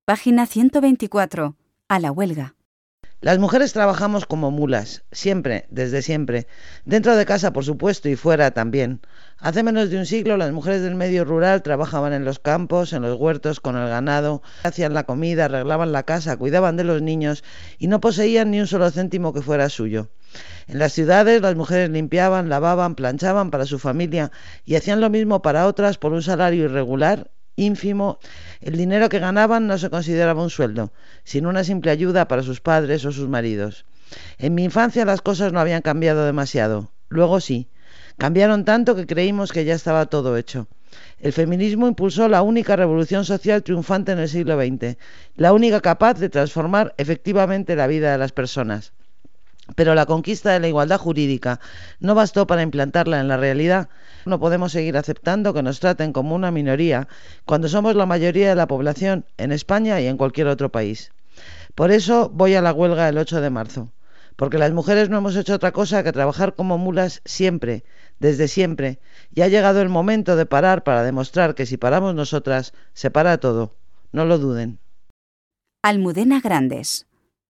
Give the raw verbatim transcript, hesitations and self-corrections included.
Página ciento veinticuatro. A la huelga. Las mujeres trabajamos como mulas, siempre, desde siempre. Dentro de casa, por supuesto, y fuera también. Hace menos de un siglo, las mujeres del medio rural trabajaban en los campos, en los huertos, con el ganado, hacían la comida, arreglaban la casa, cuidaban de los niños y no poseían ni un solo céntimo que fuera suyo. En las ciudades, las mujeres limpiaban, lavaban, planchaban para su familia y hacían lo mismo para otras por un salario irregular, ínfimo. El dinero que ganaban no se consideraba un sueldo, sino una simple ayuda para sus padres o sus maridos. En mi infancia las cosas no habían cambiado demasiado. Luego sí. Cambiaron tanto que creímos que ya estaba todo hecho. El feminismo impulsó la única revolución social triunfante en el siglo veinte, la única capaz de transformar efectivamente la vida de las personas. Pero la conquista de la igualdad jurídica no bastó para implantarla en la realidad. No podemos seguir aceptando que nos traten como una minoría cuando somos la mayoría de la población en España y en cualquier otro país. Por eso voy a la huelga el ocho de marzo, porque las mujeres no hemos hecho otra cosa que trabajar como mulas siempre, desde siempre, y ha llegado el momento de parar para demostrar que si paramos nosotras, se para todo. No lo duden. Almudena Grandes.